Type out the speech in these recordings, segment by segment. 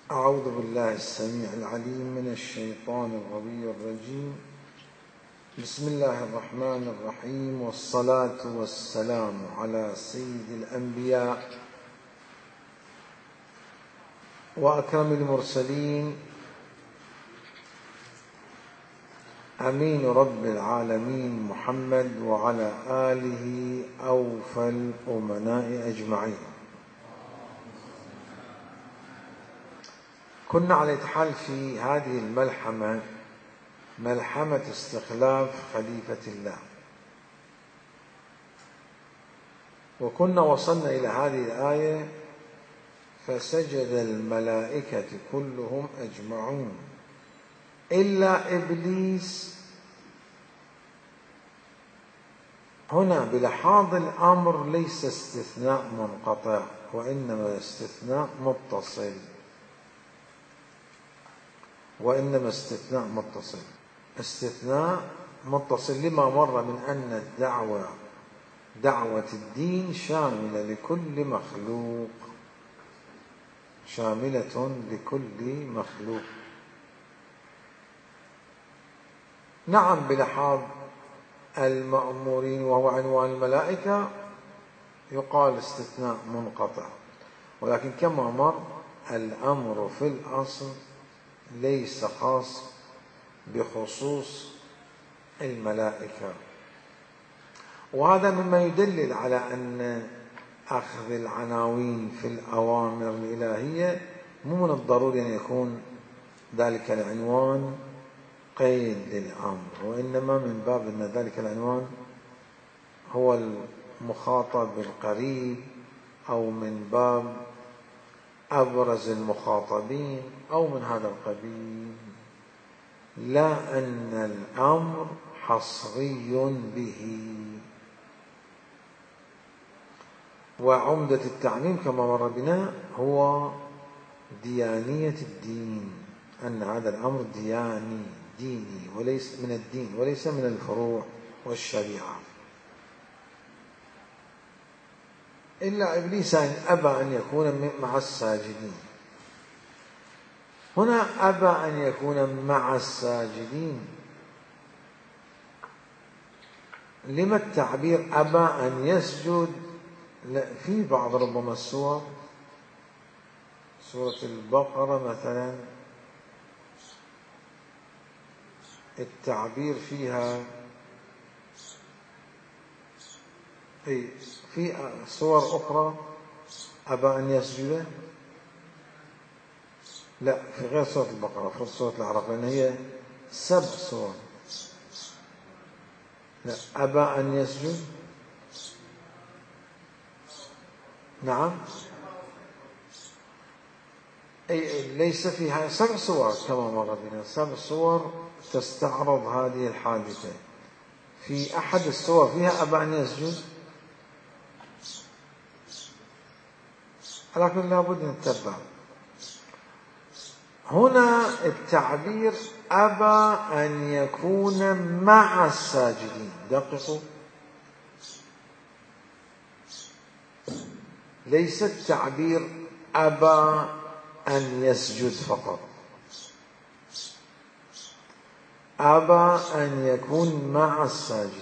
أعوذ بالله السميع العليم من الشيطان الغوي الرجيم. بسم الله الرحمن الرحيم، والصلاة والسلام على سيد الأنبياء وأكرم المرسلين، أمين رب العالمين محمد، وعلى آله أوفى الأمناء أجمعين. كنا على إتحال في هذه الملحمة، ملحمة استخلاف خليفة الله، وكنا وصلنا إلى هذه الآية: فسجد الملائكة كلهم أجمعون إلا إبليس. هنا بلحاظ الأمر ليس استثناء منقطع، وإنما استثناء متصل، استثناء متصل لما مر من أن دعوة الدين شاملة لكل مخلوق. نعم، بلحاظ المأمورين وهو عنوان الملائكة يقال استثناء منقطع، ولكن كما مر الأمر في الأصل ليس خاص بخصوص الملائكة، وهذا مما يدلل على أن أخذ العناوين في الأوامر الإلهية مو من الضروري أن يكون ذلك العنوان قيد للأمر، وإنما من باب أن ذلك العنوان هو المخاطب القريب، أو من باب أبرز المخاطبين، أو من هذا القبيل، لا أن الأمر حصري به. وعمدة التعميم كما مر بنا هو ديانية الدين، أن هذا الأمر ديني وليس من الدين، وليس من الفروع والشريعة. إلا إبليس أن أبى أن يكون مع الساجدين. هنا أبى أن يكون مع الساجدين، لما التعبير أبى أن يسجد؟ لا، في بعض ربما السور، سورة البقرة مثلا، التعبير فيها في صور أخرى أبى أن يسجد، لا، في غير سورة البقرة، في سورة الأعراف، لأن هي 7 سور. لا، أبى أن يسجد، نعم، ليس فيها 7 سور كما مر بنا، 7 سور تستعرض هذه الحادثة. في أحد السور فيها أبى أن يسجد، لكن لابد نتبع. هنا التعبير أبى أن يكون مع الساجدين، دققوا، ليس التعبير أبى أن يسجد فقط، أبى أن يكون مع الساجدين.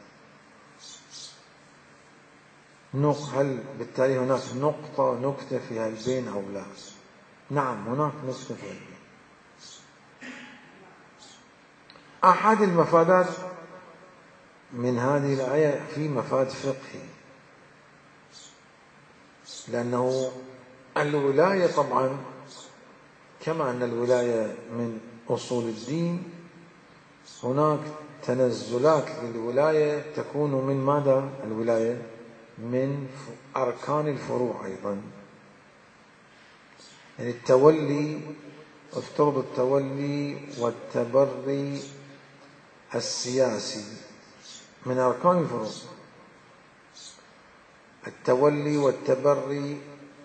هل بالتالي هناك نكتة في هالبين أو لا؟ نعم، هناك نكتة في هالبين. أحد المفادات من هذه الآية في مفاد فقهي، لأنه الولاية طبعا كما أن الولاية من أصول الدين، هناك تنزلات للولاية تكون من ماذا؟ الولاية من أركان الفروع أيضا، يعني التولي، افترض التولي والتبري السياسي من أركان الفروع، التولي والتبري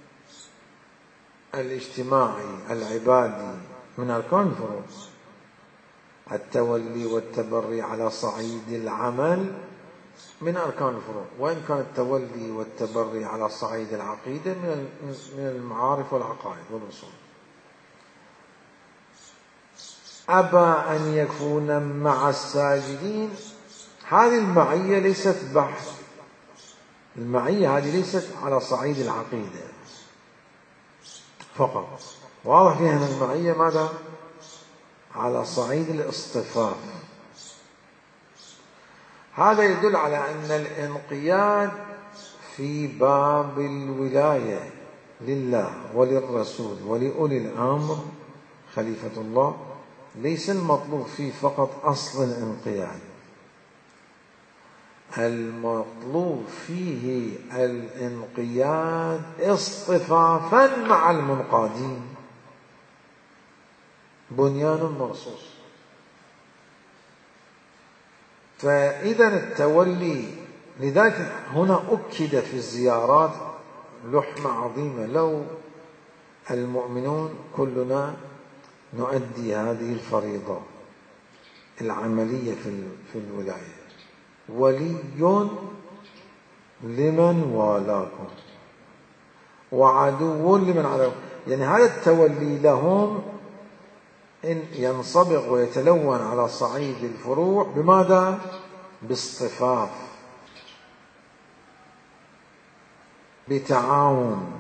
الاجتماعي العبادي من أركان الفروع، التولي والتبري على صعيد العمل من أركان الفروع، وإن كان التولي والتبري على صعيد العقيدة من المعارف والعقائد والأصول. أبى أن يكون مع الساجدين. هذه المعية ليست بحث، المعية هذه ليست على صعيد العقيدة فقط، واضح فيها أن المعية ماذا؟ على صعيد الاصطفاف. هذا يدل على أن الانقياد في باب الولاية لله وللرسول ولأولي الأمر خليفة الله ليس المطلوب فيه فقط أصل الانقياد، المطلوب فيه الانقياد اصطفافا مع المنقادين، بنيان مرصوص. فإذا التولي، لذلك هنا أكد في الزيارات لحمة عظيمة، لو المؤمنون كلنا نؤدي هذه الفريضة العملية في الولاية: ولي لمن والاكم وعدو لمن عاداكم. يعني هذا التولي لهم إن ينصبغ ويتلون على صعيد الفروع بماذا؟ باصطفاف، بتعاون،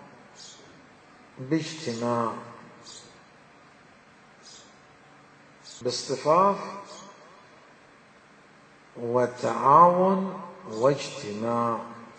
باجتماع، باصطفاف وتعاون واجتماع.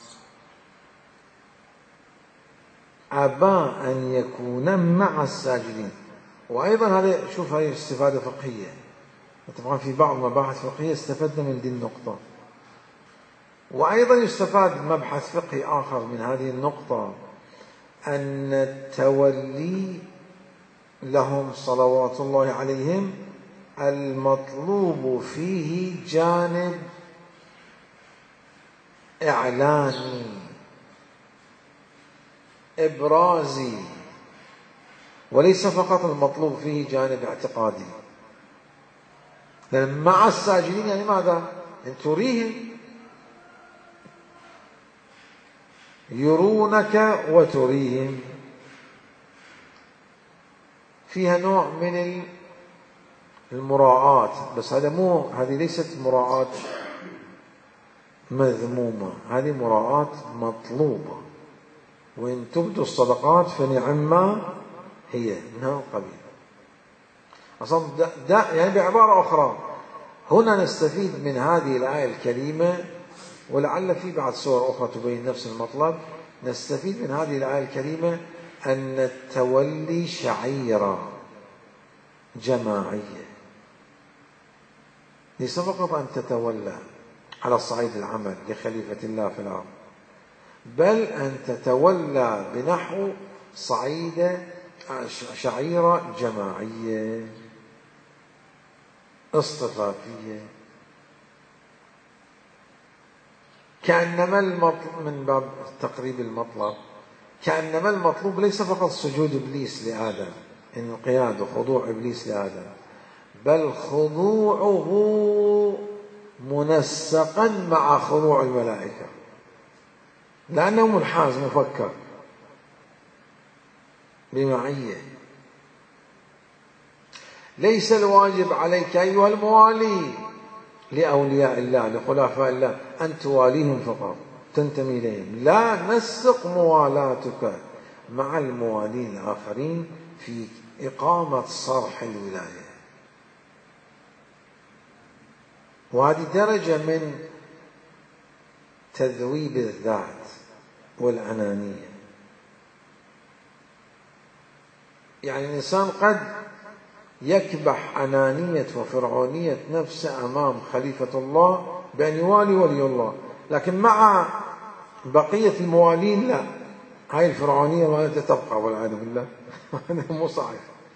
أبى أن يكون مع الساجدين. وأيضا هذا، شوف، هذه استفادة فقهية. طبعا في بعض مباحث فقهية استفدنا من دي النقطة، وأيضا يستفاد مبحث فقهي آخر من هذه النقطة، أن التولي لهم صلوات الله عليهم المطلوب فيه جانب إعلاني إبرازي، وليس فقط المطلوب فيه جانب اعتقادي. لأن مع الساجدين يعني ماذا؟ أن تريهم، يرونك وتريهم، فيها نوع من المراعاة، بس هذه ليست مراعاة مذمومة، هذه مراعاة مطلوبة. وإن تبدوا الصدقات فنعما هي، من هذا القبيل. أصلا يعني بعبارة أخرى، هنا نستفيد من هذه الآية الكريمة، ولعل في بعض سور أخرى تبين نفس المطلب. نستفيد من هذه الآية الكريمة أن التولي شعيرة جماعية، ليس فقط أن تتولى على الصعيد العمل لخليفة الله في الأرض، بل أن تتولى بنحو صعيد شعيرة جماعية اصطفافية. كأنما من باب تقريب المطلب، كأنما المطلوب ليس فقط سجود إبليس لآدم، انقياد وخضوع إبليس لآدم، بل خضوعه منسقا مع خضوع الملائكة، لأنه منحاز مفكر بمعية. ليس الواجب عليك أيها الموالي لأولياء الله لخلفاء الله أن تواليهم فقط، تنتمي إليهم، لا، نسق موالاتك مع الموالين الآخرين في إقامة صرح الولاية. وهذه درجة من تذويب الذات والأنانية. يعني الإنسان قد يكبح أنانية وفرعونية نفسه أمام خليفة الله بأن يوالي ولي الله، لكن مع بقية الموالين لا، هاي الفرعونية ما تبقى والعياذ بالله. هذا مو صحيح.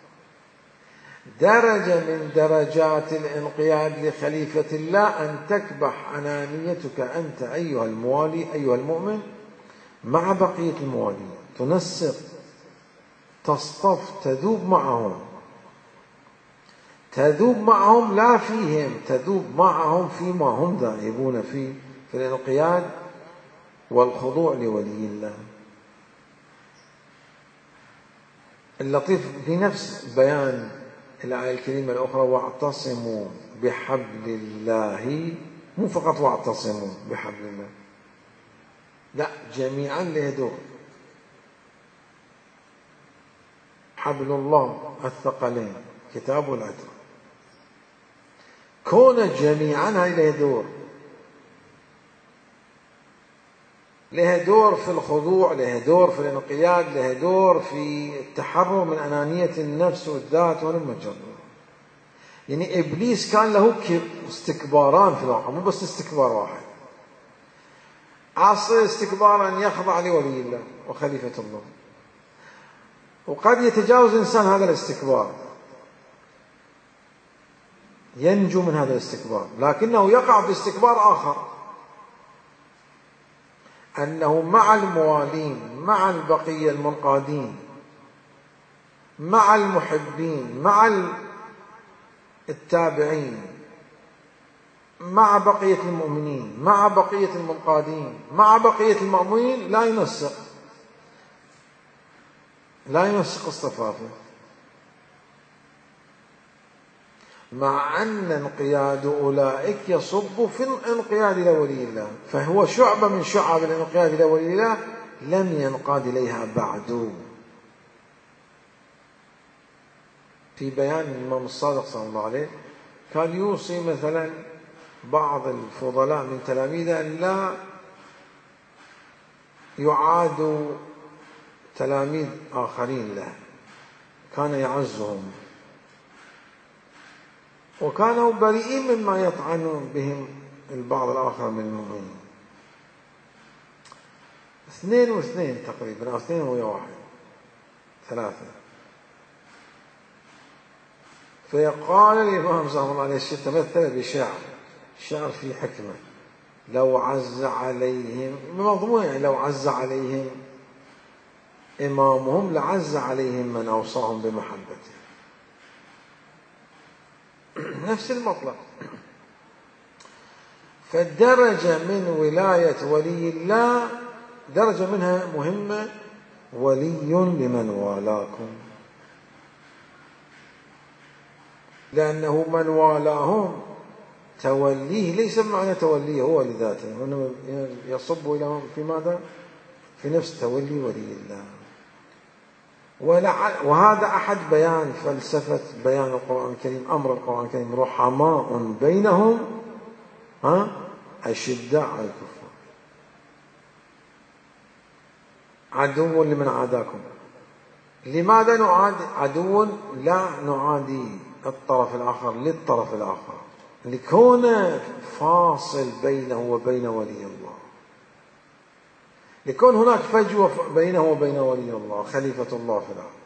درجة من درجات الانقياد لخليفة الله أن تكبح أنانيتك أنت أيها الموالي أيها المؤمن مع بقية الموالين، تنسق، تصطف، تذوب معهم، تذوب معهم لا فيهم، تذوب معهم فيما هم ذاهبون فيه في الانقياد والخضوع لولي الله. اللطيف في نفس بيان الآية الكريمة الأخرى واعتصموا بحبل الله، مو فقط واعتصموا بحبل الله، لا، جميعا له دور. حبل الله الثقلين كتاب والعترة، كون جميعا هاي له دور، له دور في الخضوع، له دور في الانقياد، له دور في التحرر من أنانية النفس والذات والمجرد. يعني إبليس كان له استكباران في الواقع، مو بس استكبار واحد. عاصي استكبارا يخضع لولي الله وخليفة الله، وقد يتجاوز الإنسان هذا الاستكبار، ينجو من هذا الاستكبار، لكنه يقع في استكبار آخر، أنه مع الموالين، مع البقية المنقادين، مع المحبين، مع التابعين، مع بقية المؤمنين، مع بقية المنقادين، مع بقية المأمونين، لا ينسق اصطفافه، مع أن انقياد أولئك يصب في الانقياد إلى ولي الله، فهو شعبة من شعب الانقياد إلى ولي الله لم ينقاد إليها بعد. في بيان الإمام الصادق صلى الله عليه كان يوصي مثلا بعض الفضلاء من تلاميذه أن لا يعادوا تلاميذ آخرين له، كان يعزهم، وكانوا بريئين مما يطعن بهم البعض الآخر من المؤمنين. 2 و2 تقريبا، أو 2 ويا 1، 3. فيقال الإمام صلى الله عليه وسلم تمثل بشعر، شعر فيه حكمة، لو عز عليهم بمضمون، يعني لو عز عليهم إمامهم لعز عليهم من أوصاهم بمحبته. نفس المطلب. فالدرجة من ولاية ولي الله درجة منها مهمة، ولي لمن والاكم، لأنه من والاهم توليه ليس بمعنى توليه هو لذاته، وإنما يصب إلى في ماذا؟ في نفس تولي ولي الله. وهذا أحد بيان فلسفة بيان القرآن الكريم، أمر القرآن الكريم رحماء بينهم أشداء على الكفار، عدو لمن عاداكم. لماذا نعادي؟ عدو لا نعادي الطرف الآخر للطرف الآخر، لكون فاصل بينه وبين ولي الله، لكون هناك فجوة بينه وبين ولي الله خليفة الله في الأرض.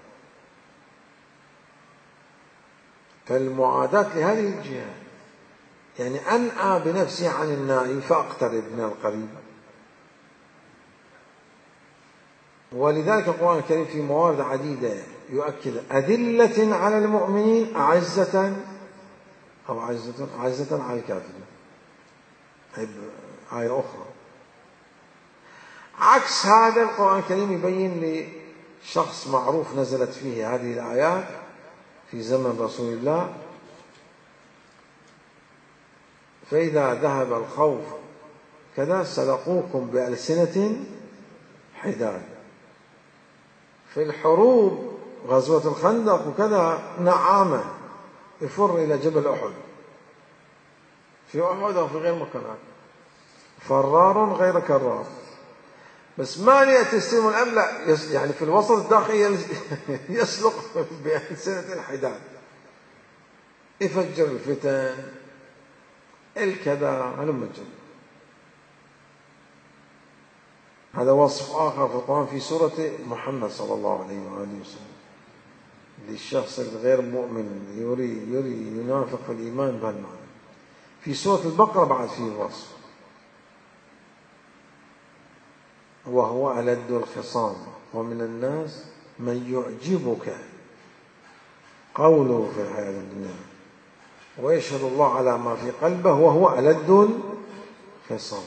فالمعاداة لهذه الجهة، يعني أنأى بنفسي عن النائي فأقترب من القريب. ولذلك القرآن الكريم في موارد عديدة يؤكد أذلة على المؤمنين أعزة أو عزة على الكافرين، آية أخرى. عكس هذا القرآن الكريم يبين لشخص معروف نزلت فيه هذه الآيات في زمن رسول الله، فإذا ذهب الخوف كذا سلقوكم بألسنة حداد. في الحروب غزوة الخندق وكذا نعامة يفر إلى جبل أحد، في أحد أو في غير مكانات، فرار غير كرار، بس ما يأتي السلم الأملأ، يعني في الوسط الداخلي يسلق بألسنة الحداد، يفجر الفتن الكذا هلمجر. هذا وصف آخر في القرآن في سورة محمد صلى الله عليه وآله وسلم للشخص الغير مؤمن يري ينافق في الإيمان بهالمعنى. في سورة البقرة بعد فيه وصف، وهو ألد الخصام ومن الناس من يعجبك قوله في الحياة الدنيا ويشهد الله على ما في قلبه وهو ألد الخصام.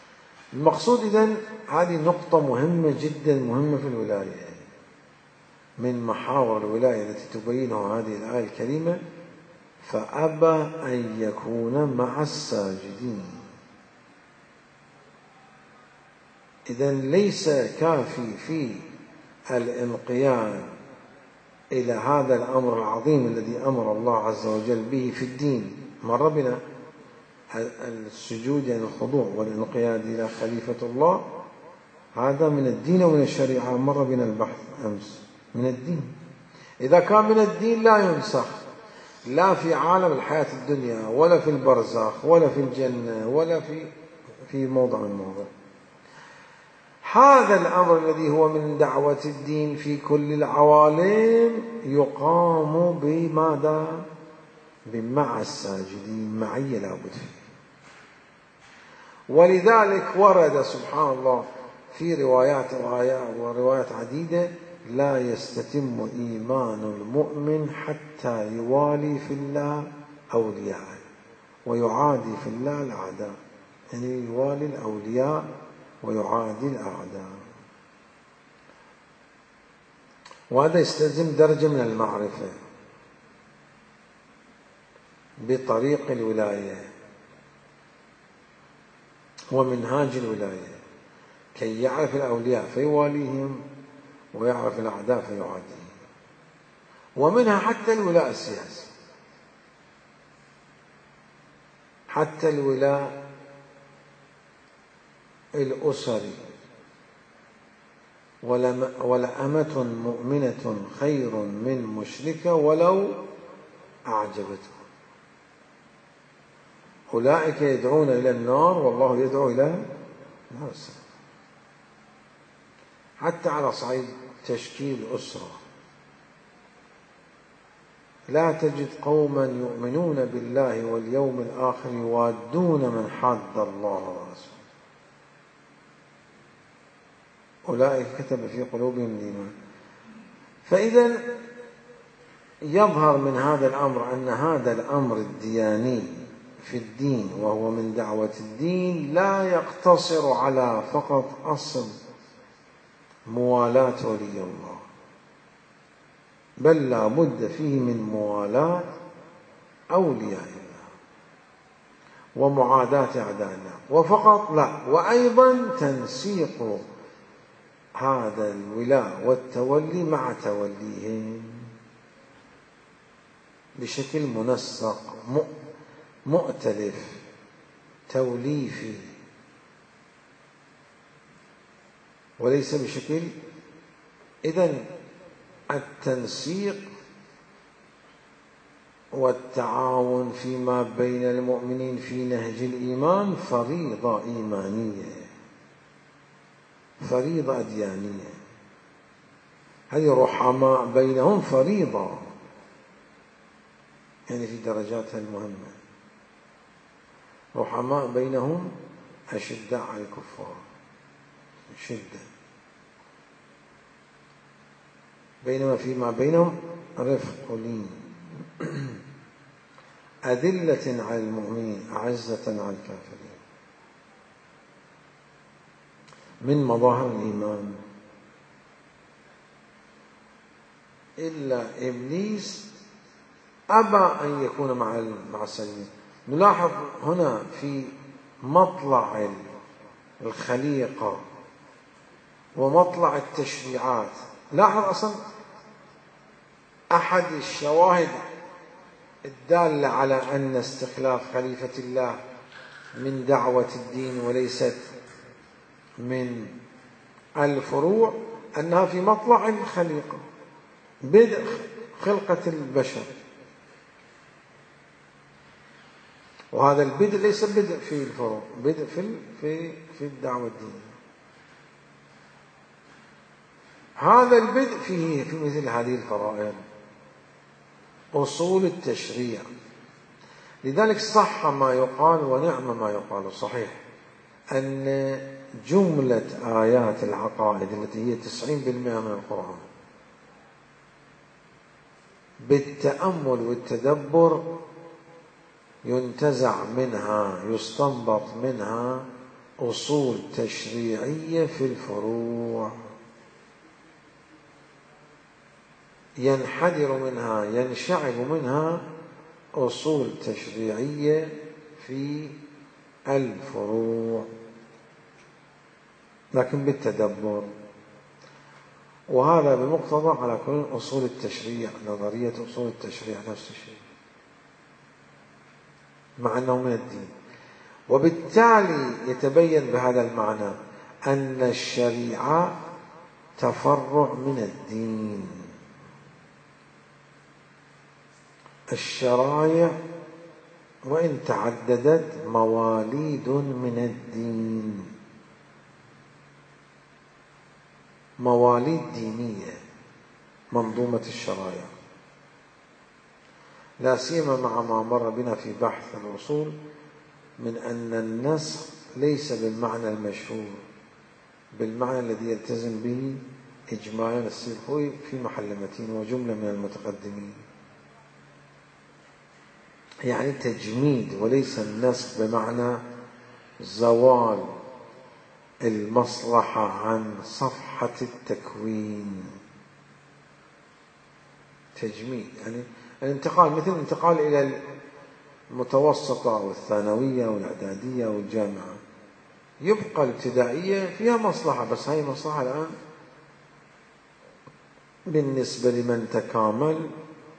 المقصود إذن هذه نقطة مهمة جدا، مهمة في الولاية، من محاور الولاية التي تبينها هذه الآية الكريمة، فأبى أن يكون مع الساجدين. إذن ليس كافي في الانقياد إلى هذا الأمر العظيم الذي أمر الله عز وجل به في الدين. مر بنا السجود يعني الخضوع والانقياد إلى خليفة الله، هذا من الدين ومن الشريعة، مر بنا البحث أمس، من الدين. إذا كان من الدين لا ينسخ، لا في عالم الحياة الدنيا ولا في البرزخ ولا في الجنة ولا في موضع من الموضع. هذا الأمر الذي هو من دعوة الدين في كل العوالم يقام بماذا؟ بمع الساجدين، معية لا بد فيه. ولذلك ورد سبحان الله في روايات عديدة: لا يستتم إيمان المؤمن حتى يوالي في الله أولياءه ويعادي في الله الأعداء. يعني يوالي الأولياء ويعادي الأعداء. وهذا يستلزم درجة من المعرفة بطريق الولاية ومنهاج الولاية، كي يعرف الأولياء فيواليهم ويعرف الأعداء فيعاديهم. ومنها حتى الولاء السياسي، حتى الولاء الأسري. ولأمة مؤمنة خير من مشركة ولو أعجبته. أولئك يدعون إلى النار والله يدعو إلى النار السلام. حتى على صعيد تشكيل أسرة، لا تجد قوما يؤمنون بالله واليوم الآخر يوادون من حاد الله ورسوله أولئك كتب في قلوبهم الإيمان. فإذا يظهر من هذا الأمر أن هذا الأمر الدياني في الدين وهو من دعوة الدين لا يقتصر على فقط أصل موالاة ولي الله، بل لا بد فيه من موالاة أولياء الله ومعاداة أعداء الله. وفقط لا، وأيضا تنسيق هذا الولاء والتولي مع توليهم بشكل منسق مؤتلف توليفي، وليس بشكل. إذن التنسيق والتعاون فيما بين المؤمنين في نهج الإيمان فريضة إيمانية، فريضة أديانية. هذه رحماء بينهم فريضة، يعني في درجاتها المهمة. رحماء بينهم أشداء على الكفار، شدة، بينما فيما بينهم رفق ولين. أذلة على المؤمنين أعزة على الكافرين. من مظاهر الإيمان. إلا إبليس أبى أن يكون مع الساجدين. نلاحظ هنا في مطلع الخليقة ومطلع التشريعات، لاحظ أصلا أحد الشواهد الدالة على أن استخلاف خليفة الله من دعوة الدين وليست من الفروع أنها في مطلع الخليقة، بدء خلقة البشر. وهذا البدء ليس بدء في الفروع، بدء في الدعوة الدينية. هذا البدء فيه في مثل هذه الفرائض أصول التشريع. لذلك صح ما يقال ونعم ما يقال، صحيح أن جملة آيات العقائد التي هي 90% من القرآن بالتأمل والتدبر ينتزع منها، يستنبط منها أصول تشريعية في الفروع. ينحدر منها ينشعب منها أصول تشريعية في الفروع، لكن بالتدبر. وهذا بمقتضى على كل أصول التشريع، نظرية أصول التشريع نفس الشيء، مع أنه من الدين. وبالتالي يتبين بهذا المعنى أن الشريعة تفرع من الدين. الشرائع وإن تعددت مواليد من الدين، مواليد دينية منظومة الشرائع، لا سيما مع ما مر بنا في بحث الأصول من أن النسخ ليس بالمعنى المشهور، بالمعنى الذي يلتزم به إجمالا السلفوي في محل متين وجملة من المتقدمين، يعني تجميد، وليس النسخ بمعنى زوال المصلحة عن صفحة التكوين. تجميد يعني الانتقال، مثل الانتقال إلى المتوسطة والثانوية والإعدادية والجامعة، يبقى الابتدائية فيها مصلحة، بس هاي مصلحة الآن بالنسبة لمن تكامل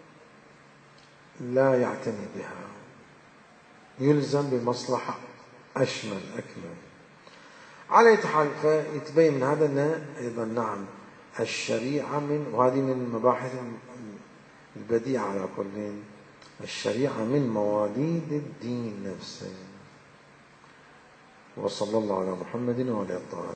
لا يعتني بها، يلزم بمصلحة أشمل أكمل. على أي حال، فيتبين من هذا أن أيضا نعم الشريعة وهذه من المباحث البديعة على كل، الشريعة من مواليد الدين نفسه. وصلى الله على محمد وعلى آله.